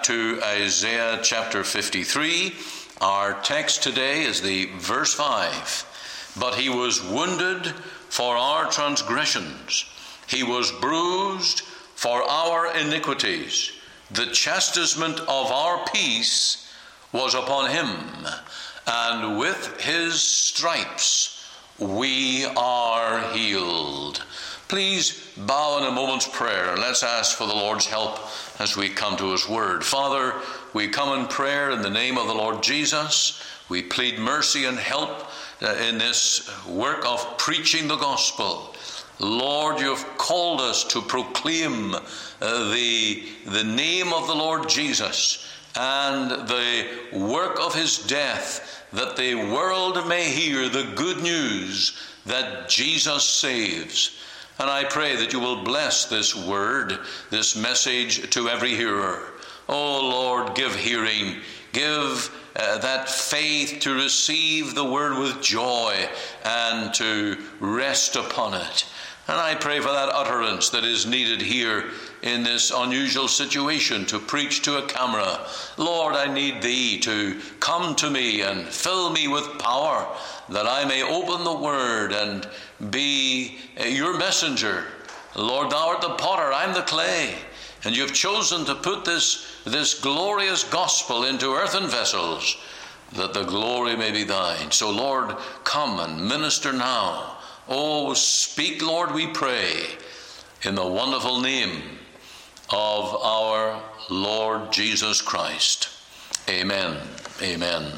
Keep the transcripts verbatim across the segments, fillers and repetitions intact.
to Isaiah chapter fifty-three. Our text today is the verse five. But he was wounded for our transgressions. He was bruised for our iniquities. The chastisement of our peace was upon him, and with his stripes we are healed. Please bow in a moment's prayer, and let's ask for the Lord's help as we come to his word. Father, we come in prayer in the name of the Lord Jesus. We plead mercy and help in this work of preaching the gospel. Lord, you have called us to proclaim uh, the, the name of the Lord Jesus and the work of his death, that the world may hear the good news that Jesus saves. And I pray that you will bless this word, this message to every hearer. Oh Lord, give hearing, give uh, that faith to receive the word with joy and to rest upon it. And I pray for that utterance that is needed here in this unusual situation to preach to a camera. Lord, I need thee to come to me and fill me with power, that I may open the word and be your messenger. Lord, thou art the potter, I'm the clay, and you've chosen to put this, this glorious gospel into earthen vessels, that the glory may be thine. So Lord, come and minister now. Oh, speak, Lord, we pray, in the wonderful name of our Lord Jesus Christ. Amen. Amen.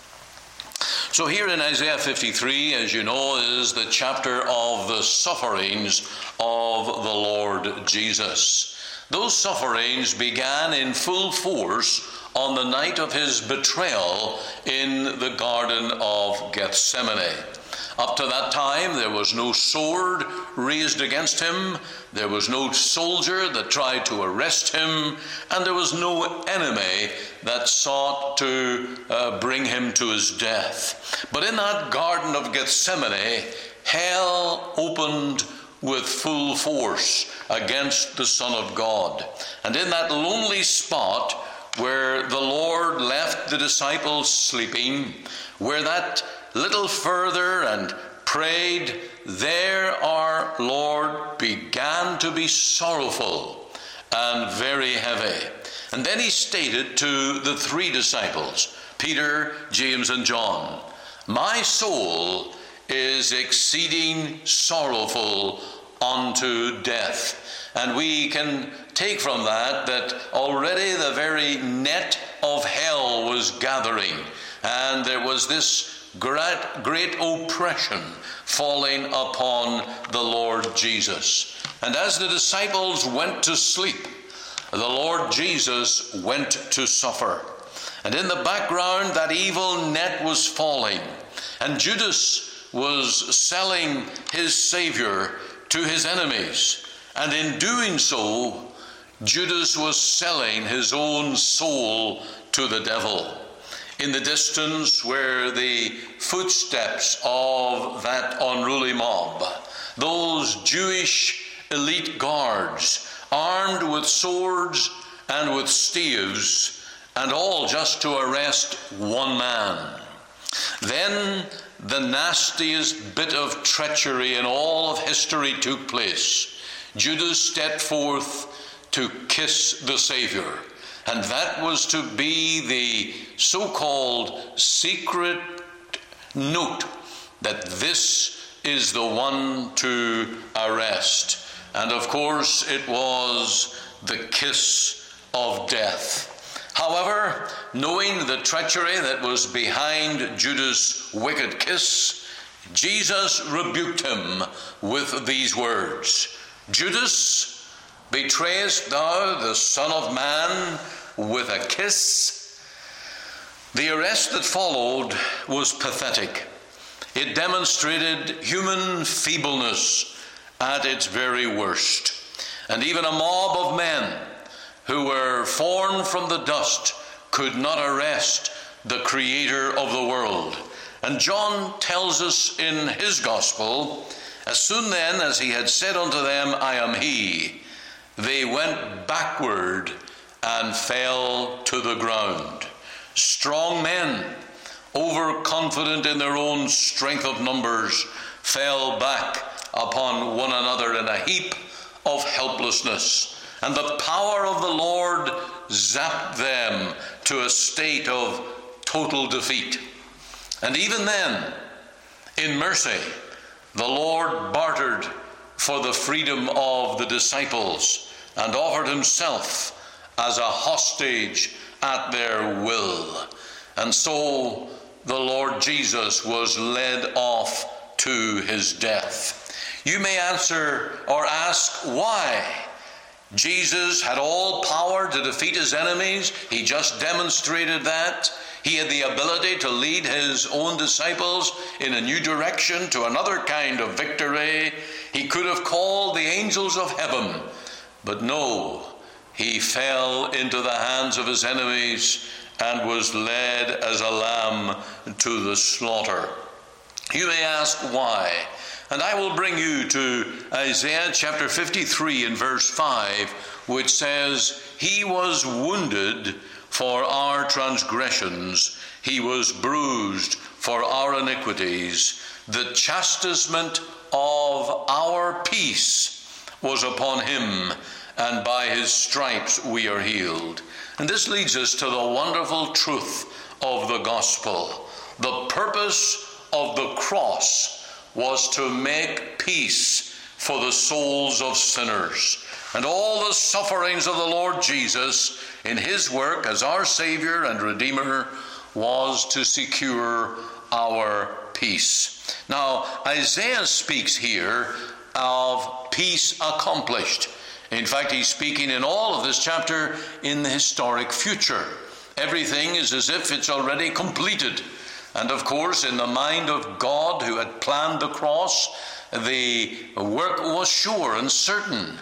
So here in Isaiah fifty-three, as you know, is the chapter of the sufferings of the Lord Jesus. Those sufferings began in full force on the night of his betrayal in the Garden of Gethsemane. Up to that time, there was no sword raised against him, there was no soldier that tried to arrest him, and there was no enemy that sought to uh, bring him to his death. But in that Garden of Gethsemane, hell opened with full force against the Son of God. And in that lonely spot where the Lord left the disciples sleeping, where that little further and prayed, there our Lord began to be sorrowful and very heavy. And then he stated to the three disciples, Peter, James, and John, my soul is exceeding sorrowful unto death. And we can take from that that already the very net of hell was gathering, and there was this Great, great oppression falling upon the Lord Jesus. And as the disciples went to sleep, the Lord Jesus went to suffer. And in the background, that evil net was falling, and Judas was selling his Savior to his enemies. And in doing so, Judas was selling his own soul to the devil. In the distance were the footsteps of that unruly mob, those Jewish elite guards, armed with swords and with staves, and all just to arrest one man. Then the nastiest bit of treachery in all of history took place. Judas stepped forth to kiss the Savior. And that was to be the so-called secret note that this is the one to arrest. And of course, it was the kiss of death. However, knowing the treachery that was behind Judas' wicked kiss, Jesus rebuked him with these words, Judas, betrayest thou the Son of Man with a kiss? The arrest that followed was pathetic. It demonstrated human feebleness at its very worst. And even a mob of men who were formed from the dust could not arrest the Creator of the world. And John tells us in his Gospel, as soon then as he had said unto them, I am he, they went backward and fell to the ground. Strong men, overconfident in their own strength of numbers, fell back upon one another in a heap of helplessness. And the power of the Lord zapped them to a state of total defeat. And even then, in mercy, the Lord bartered for the freedom of the disciples and offered himself as a hostage at their will. And so the Lord Jesus was led off to his death. You may answer or ask why. Jesus had all power to defeat his enemies. He just demonstrated that. He had the ability to lead his own disciples in a new direction to another kind of victory. He could have called the angels of heaven, but no, he fell into the hands of his enemies and was led as a lamb to the slaughter. You may ask why. And I will bring you to Isaiah chapter fifty-three and verse five, which says, "He was wounded for our transgressions, he was bruised for our iniquities. The chastisement of our peace was upon him, and by his stripes we are healed." And this leads us to the wonderful truth of the gospel. The purpose of the cross was to make peace for the souls of sinners. And all the sufferings of the Lord Jesus in his work as our Savior and Redeemer was to secure our peace. Now, Isaiah speaks here of peace accomplished. In fact, he's speaking in all of this chapter in the historic future. Everything is as if it's already completed. And of course, in the mind of God who had planned the cross, the work was sure and certain.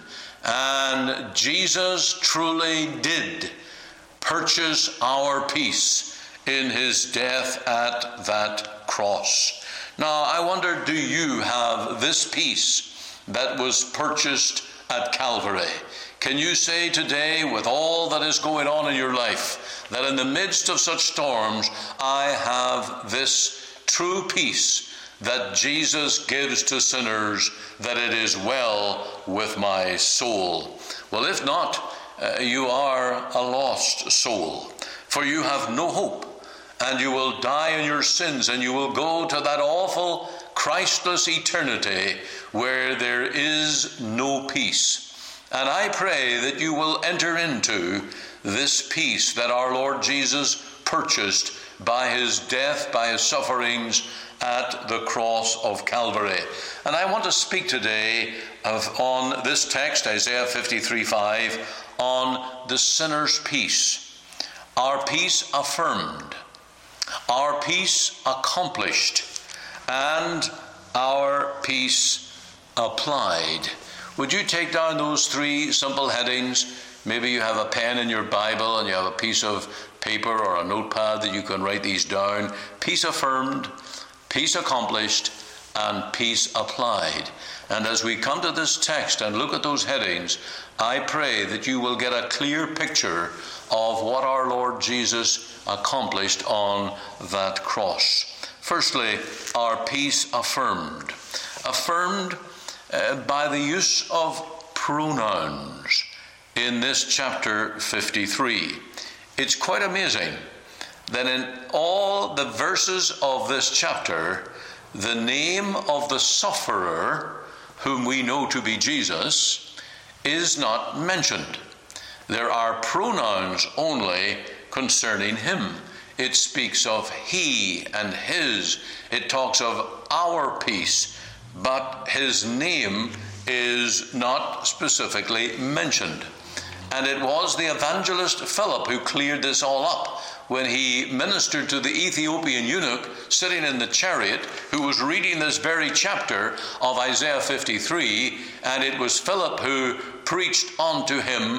And Jesus truly did purchase our peace in his death at that cross. Now, I wonder, do you have this peace that was purchased at Calvary? Can you say today, with all that is going on in your life, that in the midst of such storms, I have this true peace that Jesus gives to sinners, that it is well with my soul? Well, if not, uh, you are a lost soul, for you have no hope, and you will die in your sins, and you will go to that awful Christless eternity where there is no peace. And I pray that you will enter into this peace that our Lord Jesus purchased by his death, by his sufferings at the cross of Calvary. And I want to speak today of, on this text, Isaiah fifty-three five, on the sinner's peace. Our peace affirmed, our peace accomplished, and our peace applied. Would you take down those three simple headings? Maybe you have a pen in your Bible and you have a piece of paper or a notepad that you can write these down. Peace affirmed, peace accomplished, and peace applied. And as we come to this text and look at those headings, I pray that you will get a clear picture of what our Lord Jesus accomplished on that cross. Firstly, our peace affirmed. Affirmed uh, by the use of pronouns in this chapter fifty-three. It's quite amazing that in all the verses of this chapter, the name of the sufferer, whom we know to be Jesus, is not mentioned. There are pronouns only concerning him. It speaks of he and his. It talks of our peace, but his name is not specifically mentioned. And it was the evangelist Philip who cleared this all up when he ministered to the Ethiopian eunuch sitting in the chariot, who was reading this very chapter of Isaiah fifty-three, and it was Philip who preached unto him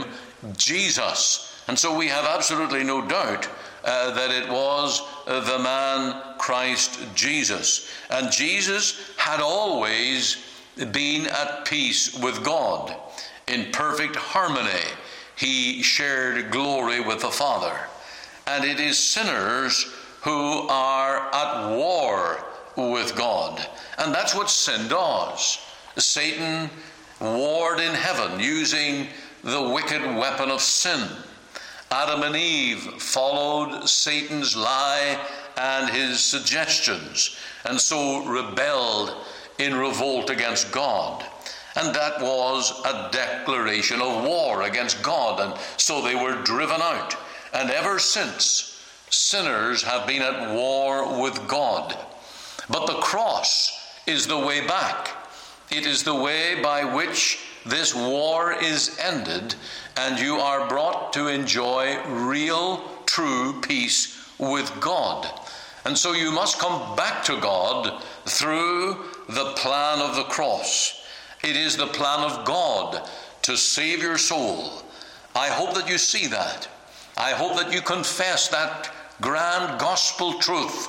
Jesus. And so we have absolutely no doubt uh, that it was uh, the man Christ Jesus. And Jesus had always been at peace with God, in perfect harmony. he shared glory with the Father. And it is sinners who are at war with God. And that's what sin does. Satan warred in heaven using the wicked weapon of sin. Adam and Eve followed Satan's lie and his suggestions, and so rebelled in revolt against God. And that was a declaration of war against God, and so they were driven out. And ever since, sinners have been at war with God. But the cross is the way back. It is the way by which this war is ended, and you are brought to enjoy real, true peace with God. And so you must come back to God through the plan of the cross. It is the plan of God to save your soul. I hope that you see that. I hope that you confess that grand gospel truth.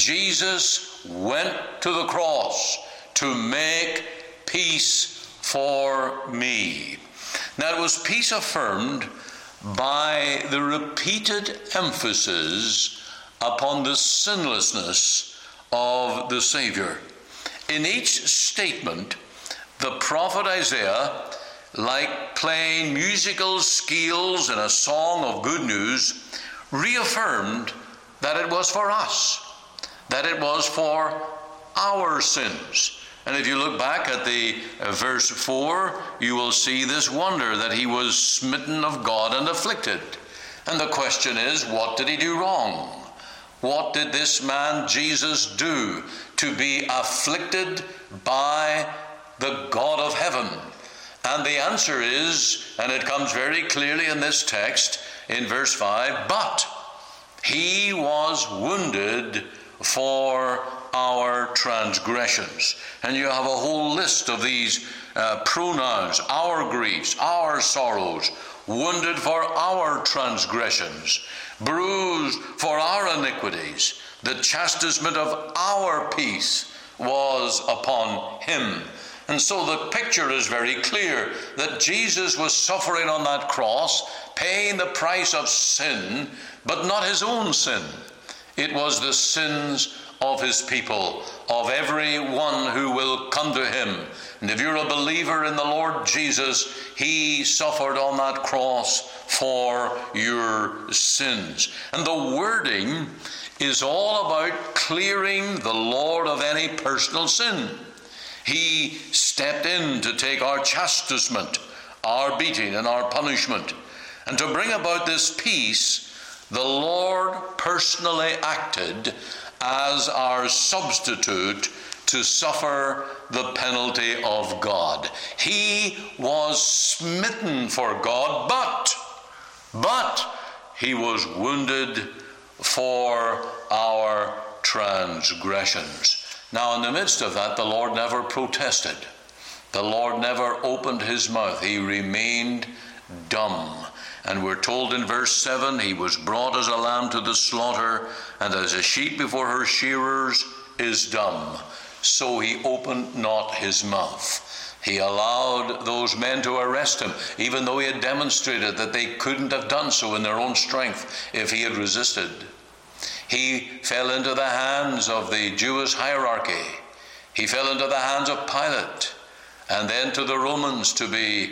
Jesus went to the cross to make peace for me. Now, it was peace affirmed by the repeated emphasis upon the sinlessness of the Savior. In each statement, the prophet Isaiah, like playing musical scales in a song of good news, reaffirmed that it was for us, that it was for our sins. And if you look back at the uh, verse four, you will see this wonder that he was smitten of God and afflicted. And the question is, what did he do wrong? What did this man Jesus do to be afflicted by the God of heaven? And the answer is, and it comes very clearly in this text, in verse five, but he was wounded for our transgressions. And you have a whole list of these uh, pronouns: our griefs, our sorrows, wounded for our transgressions, bruised for our iniquities. The chastisement of our peace was upon him. And so the picture is very clear that Jesus was suffering on that cross, paying the price of sin, but not his own sin. It was the sins of his people, of every one who will come to him. And if you're a believer in the Lord Jesus, he suffered on that cross for your sins. And the wording is all about clearing the Lord of any personal sin. He stepped in to take our chastisement, our beating, and our punishment. And to bring about this peace, the Lord personally acted as our substitute to suffer the penalty of God. He was smitten for God, but, but he was wounded for our transgressions. Now, in the midst of that, the Lord never protested. The Lord never opened his mouth. He remained dumb. And we're told in verse seven, he was brought as a lamb to the slaughter, and as a sheep before her shearers is dumb, so he opened not his mouth. He allowed those men to arrest him, even though he had demonstrated that they couldn't have done so in their own strength if he had resisted. He fell into the hands of the Jewish hierarchy. He fell into the hands of Pilate, and then to the Romans to be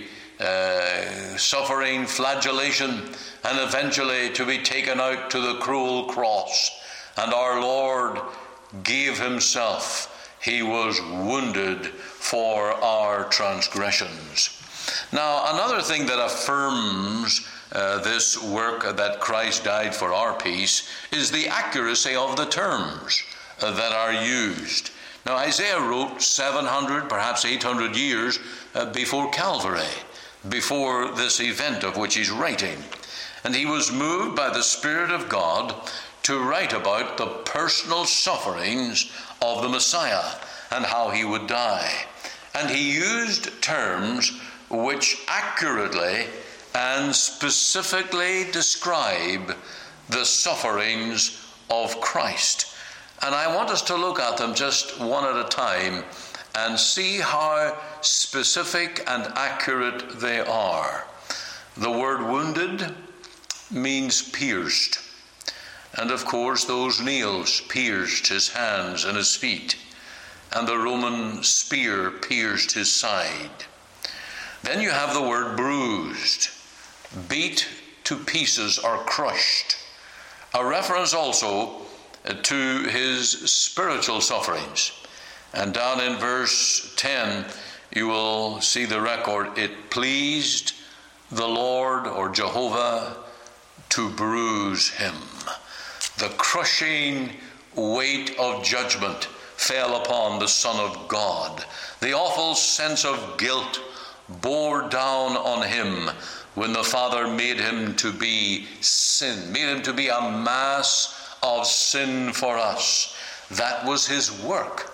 Uh, suffering flagellation, and eventually to be taken out to the cruel cross. And our Lord gave himself. He was wounded for our transgressions. Now, another thing that affirms uh, this work that Christ died for our peace is the accuracy of the terms uh, that are used. Now, Isaiah wrote seven hundred, perhaps eight hundred years uh, before Calvary, before this event of which he's writing. And he was moved by the Spirit of God to write about the personal sufferings of the Messiah and how he would die. And he used terms which accurately and specifically describe the sufferings of Christ. And I want us to look at them just one at a time and see how specific and accurate they are. The word wounded means pierced. And of course, those nails pierced his hands and his feet, and the Roman spear pierced his side. Then you have the word bruised, beat to pieces or crushed, a reference also to his spiritual sufferings. And down in verse ten, you will see the record, it pleased the Lord, or Jehovah, to bruise him. The crushing weight of judgment fell upon the Son of God. The awful sense of guilt bore down on him when the Father made him to be sin, made him to be a mass of sin for us. That was his work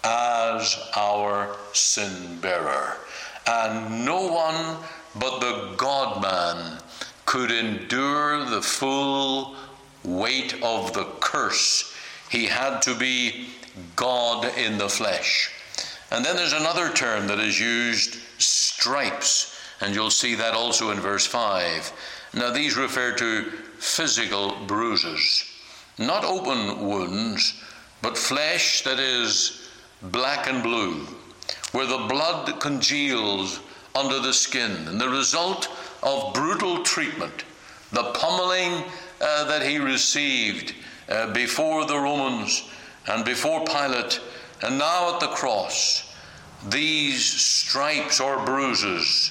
as our sin bearer. And no one but the God-man could endure the full weight of the curse. He had to be God in the flesh. And then there's another term that is used, stripes, and you'll see that also in verse five. Now these refer to physical bruises, not open wounds, but flesh that is black and blue, where the blood congeals under the skin, and the result of brutal treatment, the pummeling uh, that he received uh, before the Romans and before Pilate, and now at the cross. These stripes or bruises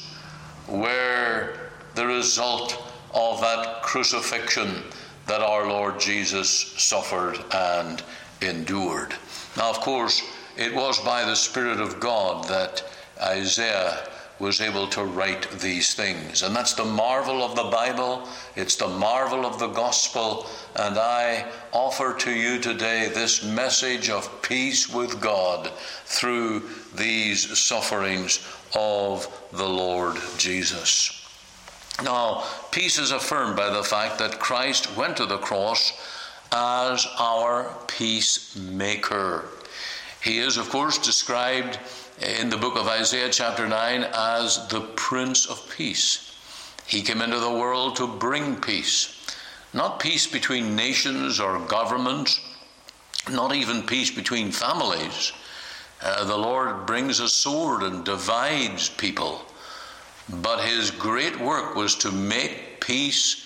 were the result of that crucifixion that our Lord Jesus suffered and endured. Now, of course, it was by the Spirit of God that Isaiah was able to write these things. And that's the marvel of the Bible. It's the marvel of the gospel. And I offer to you today this message of peace with God through these sufferings of the Lord Jesus. Now, peace is affirmed by the fact that Christ went to the cross as our peacemaker. He is, of course, described in the book of Isaiah chapter nine as the Prince of Peace. He came into the world to bring peace. Not peace between nations or governments, not even peace between families. Uh, the Lord brings a sword and divides people. But his great work was to make peace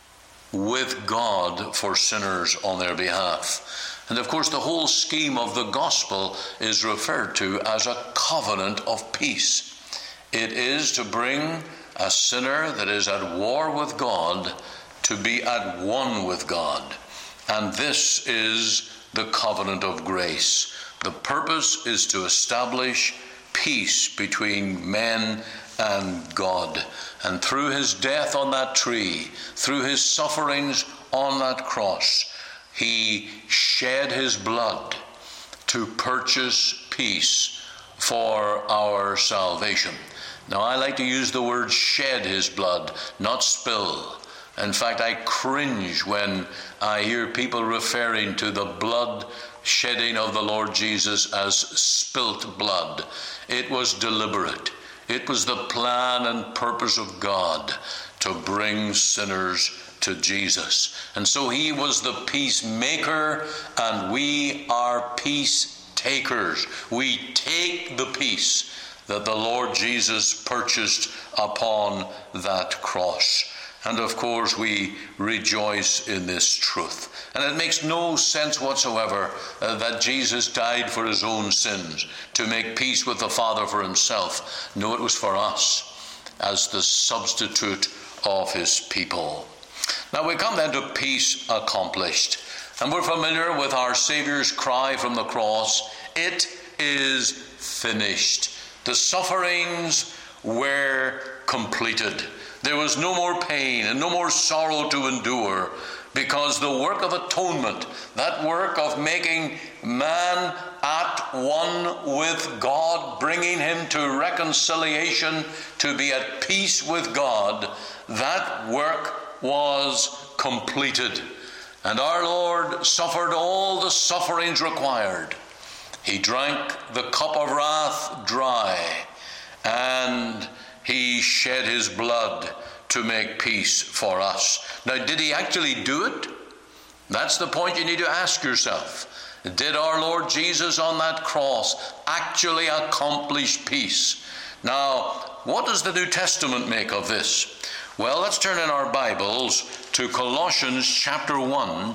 with God for sinners on their behalf. And of course, the whole scheme of the gospel is referred to as a covenant of peace. It is to bring a sinner that is at war with God to be at one with God. And this is the covenant of grace. The purpose is to establish peace between men and God. And through his death on that tree, through his sufferings on that cross, he shed his blood to purchase peace for our salvation. Now, I like to use the word shed his blood, not spill. In fact, I cringe when I hear people referring to the blood shedding of the Lord Jesus as spilt blood. It was deliberate. It was the plan and purpose of God to bring sinners to Jesus. And so he was the peacemaker, and we are peace takers. We take the peace that the Lord Jesus purchased upon that cross. And of course, we rejoice in this truth. And it makes no sense whatsoever uh, that Jesus died for his own sins, to make peace with the Father for himself. No, it was for us as the substitute of his people. Now we come then to peace accomplished. And we're familiar with our Savior's cry from the cross, "It is finished." The sufferings were completed. There was no more pain and no more sorrow to endure, because the work of atonement, that work of making man at one with God, bringing him to reconciliation, to be at peace with God, that work was completed. And our Lord suffered all the sufferings required. He drank the cup of wrath dry, and he shed his blood to make peace for us. Now, did he actually do it? That's the point you need to ask yourself. Did our Lord Jesus on that cross actually accomplish peace? Now, what does the New Testament make of this? Well, let's turn in our Bibles to Colossians chapter one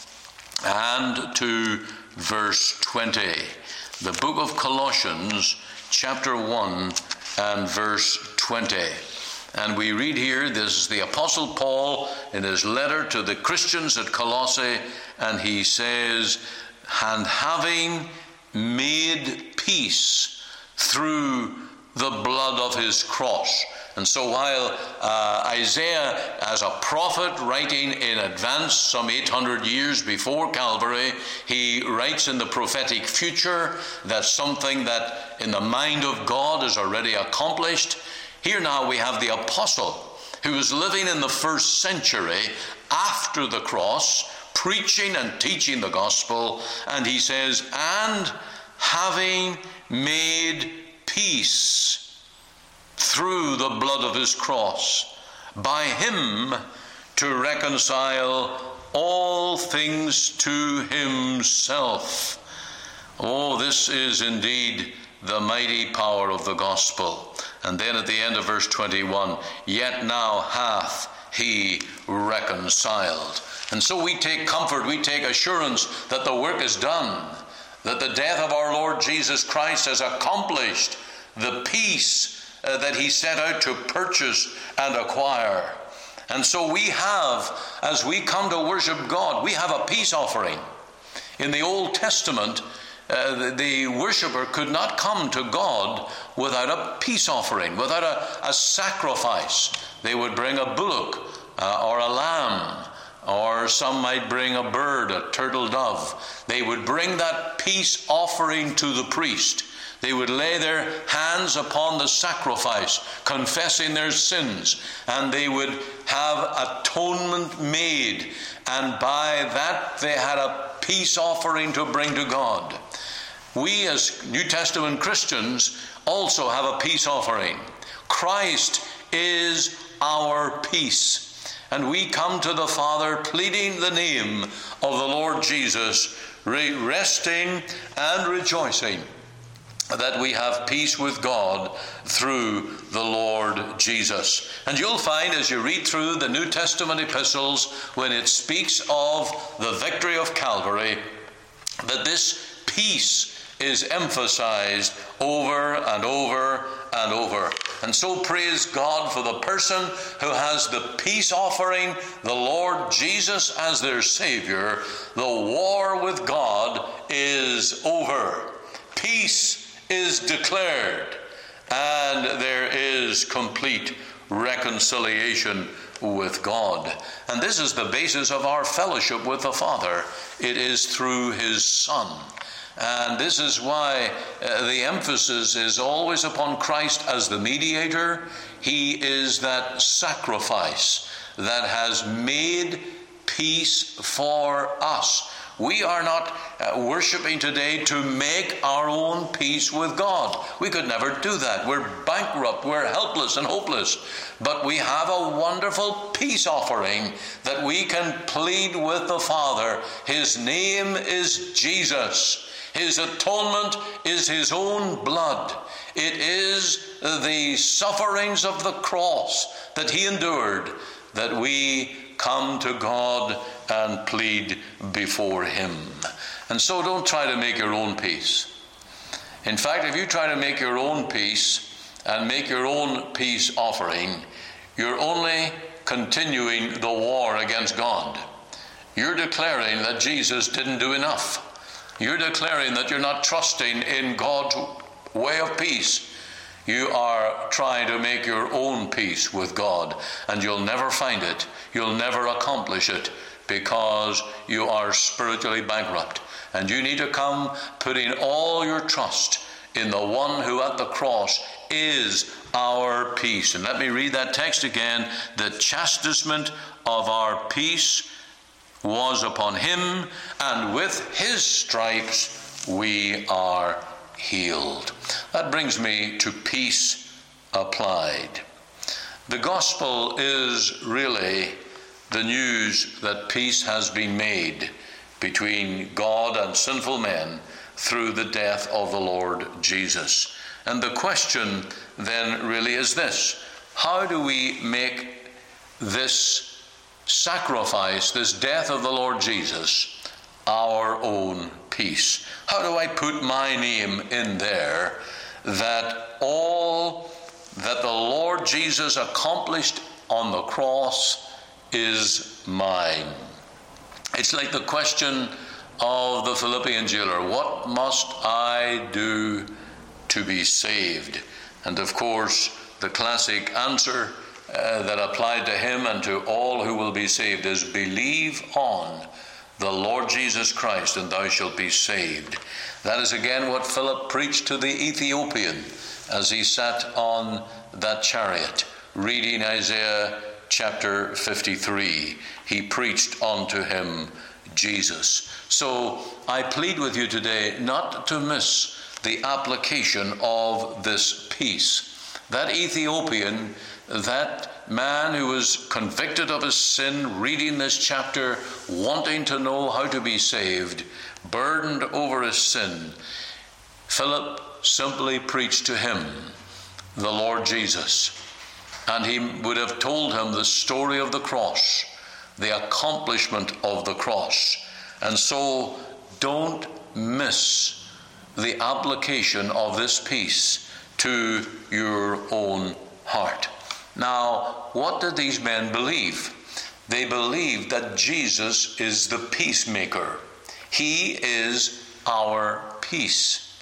and to verse twenty. The book of Colossians chapter one and verse twenty. And we read here, this is the Apostle Paul in his letter to the Christians at Colossae, and he says, and having made peace through the blood of his cross. And so while uh, Isaiah, as a prophet writing in advance, some eight hundred years before Calvary, he writes in the prophetic future that something that in the mind of God is already accomplished. Here now we have the apostle who was living in the first century after the cross, preaching and teaching the gospel, and he says, and having made peace through the blood of his cross, by him to reconcile all things to himself. Oh, this is indeed the mighty power of the gospel. And then at the end of verse twenty-one, yet now hath he reconciled. And so we take comfort, we take assurance that the work is done, that the death of our Lord Jesus Christ has accomplished the peace uh, that he set out to purchase and acquire. And so we have, as we come to worship God, we have a peace offering. In the Old Testament, Uh, the, the worshiper could not come to God without a peace offering, without a, a sacrifice. They would bring a bullock uh, or a lamb, or some might bring a bird, a turtle dove. They would bring that peace offering to the priest. They would lay their hands upon the sacrifice, confessing their sins, and they would have atonement made, and by that they had a peace offering to bring to God. We as New Testament Christians also have a peace offering. Christ is our peace. And we come to the Father pleading the name of the Lord Jesus, resting and rejoicing that we have peace with God through the Lord Jesus. And you'll find as you read through the New Testament epistles, when it speaks of the victory of Calvary, that this peace is emphasized over and over and over. And so praise God for the person who has the peace offering, the Lord Jesus as their Savior. The war with God is over. Peace is declared, and there is complete reconciliation with God. And this is the basis of our fellowship with the Father. It is through his Son. And this is why uh, the emphasis is always upon Christ as the mediator. He is that sacrifice that has made peace for us. We are not uh, worshiping today to make our own peace with God. We could never do that. We're bankrupt, we're helpless and hopeless. But we have a wonderful peace offering that we can plead with the Father. His name is Jesus. His atonement is his own blood. It is the sufferings of the cross that he endured that we come to God and plead before him. And so don't try to make your own peace. In fact, if you try to make your own peace and make your own peace offering, you're only continuing the war against God. You're declaring that Jesus didn't do enough. You're declaring that you're not trusting in God's way of peace. You are trying to make your own peace with God, and you'll never find it. You'll never accomplish it, because you are spiritually bankrupt. And you need to come putting all your trust in the one who at the cross is our peace. And let me read that text again. The chastisement of our peace was upon him, and with his stripes we are healed. That brings me to peace applied. The gospel is really the news that peace has been made between God and sinful men through the death of the Lord Jesus. And the question then really is this: how do we make this sacrifice, this death of the Lord Jesus, our own peace? How do I put my name in there that all that the Lord Jesus accomplished on the cross is mine? It's like the question of the Philippian jailer: what must I do to be saved? And of course, the classic answer uh, that applied to him and to all who will be saved is, believe on the Lord Jesus Christ and thou shalt be saved. That is again what Philip preached to the Ethiopian as he sat on that chariot reading Isaiah chapter fifty-three. He preached unto him Jesus. So I plead with you today not to miss the application of this peace. That Ethiopian, that man who was convicted of his sin, reading this chapter, wanting to know how to be saved, burdened over his sin, Philip simply preached to him the Lord Jesus. And he would have told him the story of the cross, the accomplishment of the cross. And so don't miss the application of this peace to your own heart. Now, what did these men believe? They believed that Jesus is the peacemaker. He is our peace.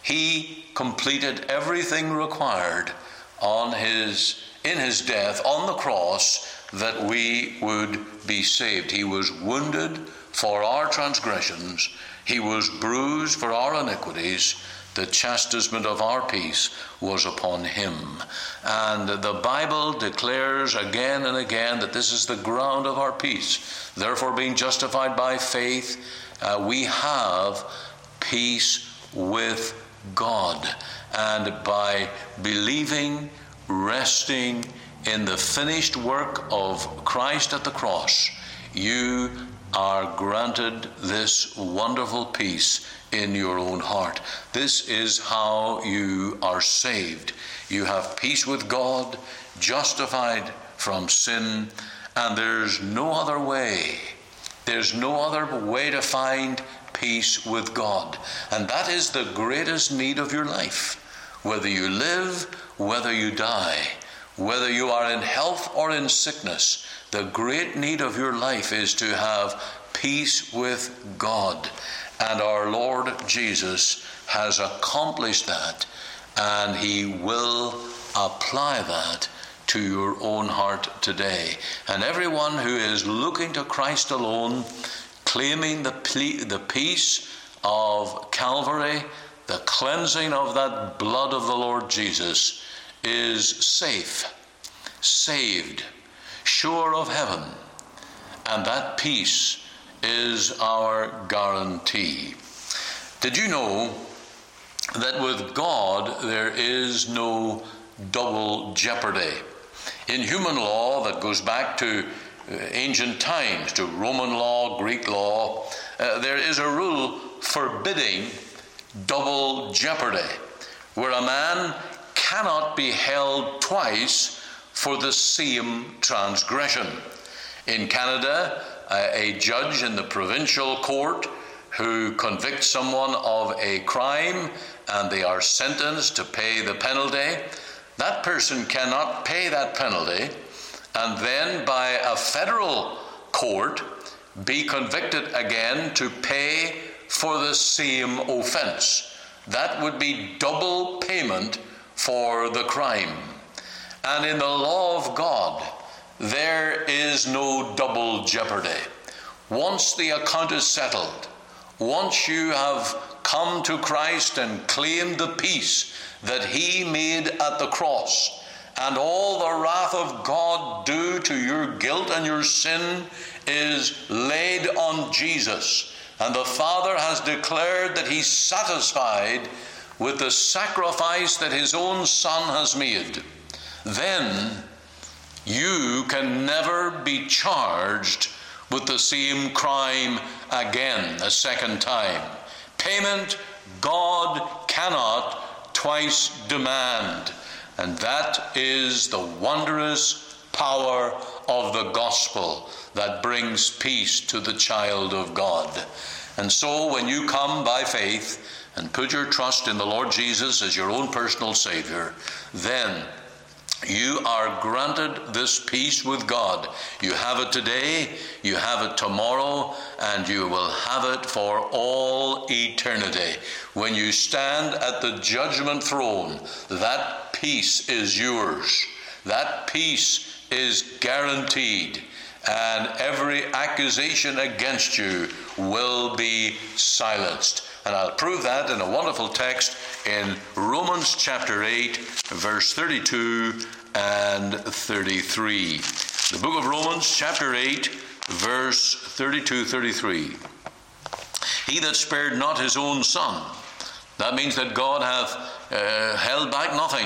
He completed everything required on his in his death on the cross that we would be saved. He was wounded for our transgressions. He was bruised for our iniquities. The chastisement of our peace was upon him. And the Bible declares again and again that this is the ground of our peace. Therefore, being justified by faith, uh, we have peace with God. And by believing, resting in the finished work of Christ at the cross, you are granted this wonderful peace in your own heart. This is how you are saved. You have peace with God, justified from sin, and there's no other way. There's no other way to find peace with God. And that is the greatest need of your life. Whether you live, whether you die, whether you are in health or in sickness, the great need of your life is to have peace with God. And our Lord Jesus has accomplished that, and he will apply that to your own heart today. And everyone who is looking to Christ alone, claiming the, ple- the peace of Calvary, the cleansing of that blood of the Lord Jesus, is safe, saved, sure of heaven, and that peace is our guarantee. Did you know that with God there is no double jeopardy? In human law that goes back to ancient times, to Roman law, Greek law, uh, there is a rule forbidding double jeopardy, where a man cannot be held twice for the same transgression. In Canada, a judge in the provincial court who convicts someone of a crime and they are sentenced to pay the penalty, that person cannot pay that penalty and then by a federal court be convicted again to pay for the same offense. That would be double payment for the crime. And in the law of God, there is no double jeopardy. Once the account is settled, once you have come to Christ and claimed the peace that he made at the cross, and all the wrath of God due to your guilt and your sin is laid on Jesus, and the Father has declared that he's satisfied with the sacrifice that his own Son has made, then you can never be charged with the same crime again, a second time. Payment God cannot twice demand. And that is the wondrous power of the gospel that brings peace to the child of God. And so when you come by faith and put your trust in the Lord Jesus as your own personal Savior, then you are granted this peace with God. You have it today, you have it tomorrow, and you will have it for all eternity. When you stand at the judgment throne, that peace is yours. That peace is guaranteed, and every accusation against you will be silenced. And I'll prove that in a wonderful text in Romans chapter eight, verse thirty-two and thirty-three. The book of Romans chapter eight, verse thirty-two, thirty-three. He that spared not his own son. That means that God hath uh, held back nothing.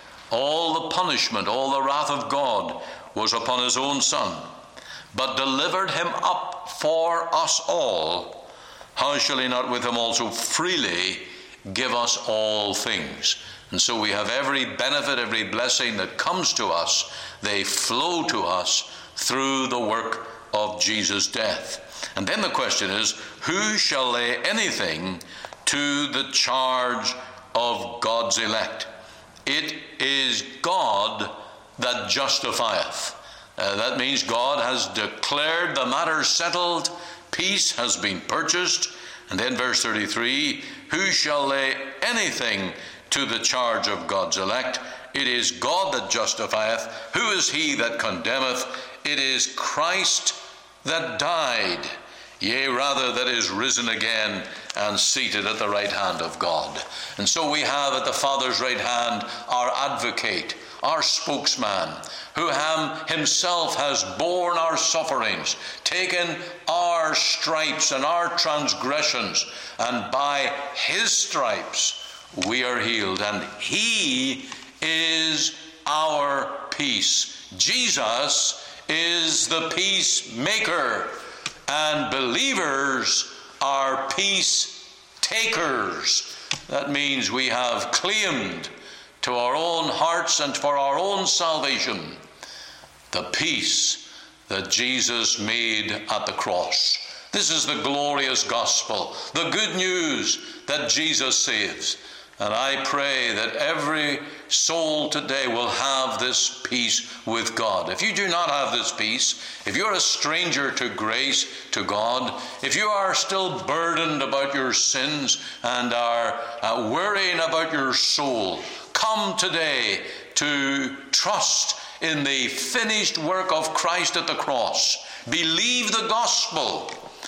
All the punishment, all the wrath of God was upon his own son, but delivered him up for us all. How shall he not with him also freely give us all things? And so we have every benefit, every blessing that comes to us. They flow to us through the work of Jesus' death. And then the question is, who shall lay anything to the charge of God's elect? It is God that justifieth. Uh, that means God has declared the matter settled. Peace has been purchased. And then verse thirty-three, who shall lay anything to the charge of God's elect? It is God that justifieth. Who is he that condemneth? It is Christ that died, yea, rather that is risen again and seated at the right hand of God. And so we have at the Father's right hand our advocate, our spokesman, who himself has borne our sufferings, taken our stripes and our transgressions, and by his stripes we are healed. And he is our peace. Jesus is the peacemaker, and believers are peace takers. That means we have claimed to our own hearts and for our own salvation the peace that Jesus made at the cross. This is the glorious gospel, the good news that Jesus saves. And I pray that every soul today will have this peace with God. If you do not have this peace, if you're a stranger to grace, to God, if you are still burdened about your sins and are uh, worrying about your soul, come today to trust in the finished work of Christ at the cross. Believe the gospel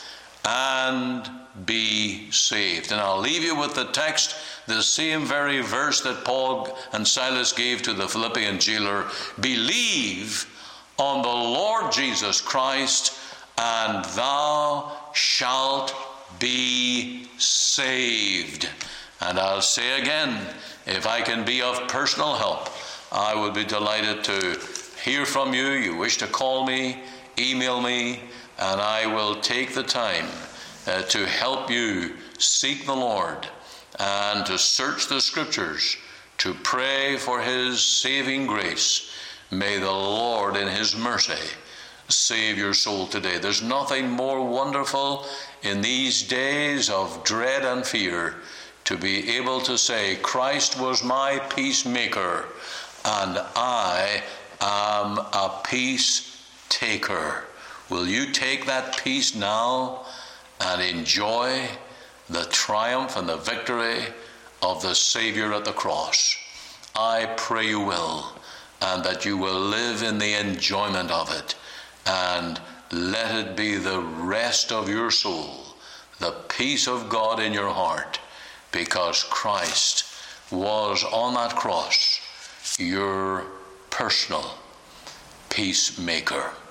and be saved. And I'll leave you with the text, the same very verse that Paul and Silas gave to the Philippian jailer. Believe on the Lord Jesus Christ, and thou shalt be saved. And I'll say again, if I can be of personal help, I would be delighted to hear from you. You wish to call me, email me, and I will take the time uh, to help you seek the Lord and to search the Scriptures, to pray for his saving grace. May the Lord in his mercy save your soul today. There's nothing more wonderful in these days of dread and fear to be able to say, Christ was my peacemaker, and I am a peace taker. Will you take that peace now and enjoy the triumph and the victory of the Savior at the cross? I pray you will, and that you will live in the enjoyment of it, and let it be the rest of your soul, the peace of God in your heart, because Christ was on that cross your personal peacemaker.